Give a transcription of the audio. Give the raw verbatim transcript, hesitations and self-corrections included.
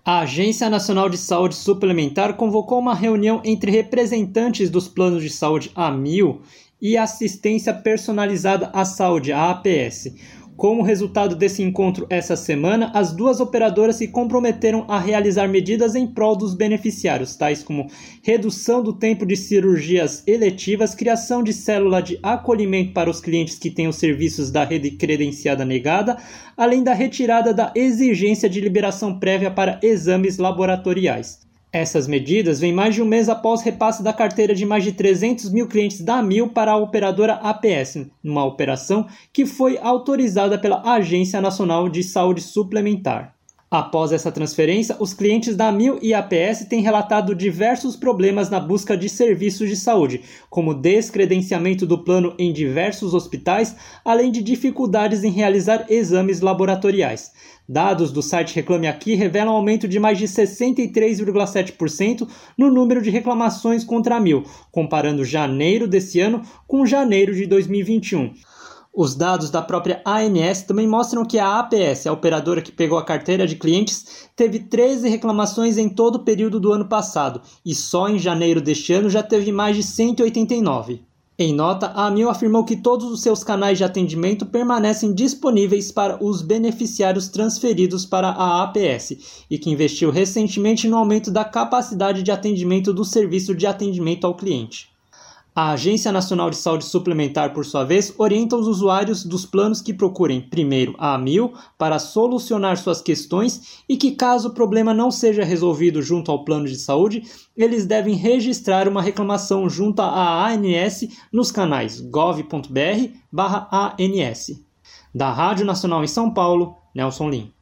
A Agência Nacional de Saúde Suplementar convocou uma reunião entre representantes dos planos de saúde A mil e Assistência Personalizada à Saúde, a APS. Como resultado desse encontro essa semana, as duas operadoras se comprometeram a realizar medidas em prol dos beneficiários, tais como redução do tempo de cirurgias eletivas, criação de célula de acolhimento para os clientes que têm os serviços da rede credenciada negada, além da retirada da exigência de liberação prévia para exames laboratoriais. Essas medidas vêm mais de um mês após repasse da carteira de mais de trezentos mil clientes da A mil para a operadora A P S, numa operação que foi autorizada pela Agência Nacional de Saúde Suplementar. Após essa transferência, os clientes da A mil e A P S têm relatado diversos problemas na busca de serviços de saúde, como descredenciamento do plano em diversos hospitais, além de dificuldades em realizar exames laboratoriais. Dados do site Reclame Aqui revelam um aumento de mais de sessenta e três vírgula sete por cento no número de reclamações contra a A mil, comparando janeiro desse ano com janeiro de dois mil e vinte e um. Os dados da própria A N S também mostram que a A P S, a operadora que pegou a carteira de clientes, teve treze reclamações em todo o período do ano passado, e só em janeiro deste ano já teve mais de cento e oitenta e nove. Em nota, a A mil afirmou que todos os seus canais de atendimento permanecem disponíveis para os beneficiários transferidos para a A P S e que investiu recentemente no aumento da capacidade de atendimento do serviço de atendimento ao cliente. A Agência Nacional de Saúde Suplementar, por sua vez, orienta os usuários dos planos que procurem primeiro a A mil para solucionar suas questões e que, caso o problema não seja resolvido junto ao plano de saúde, eles devem registrar uma reclamação junto à A N S nos canais gov ponto br barra A N S. Da Rádio Nacional em São Paulo, Nelson Lim.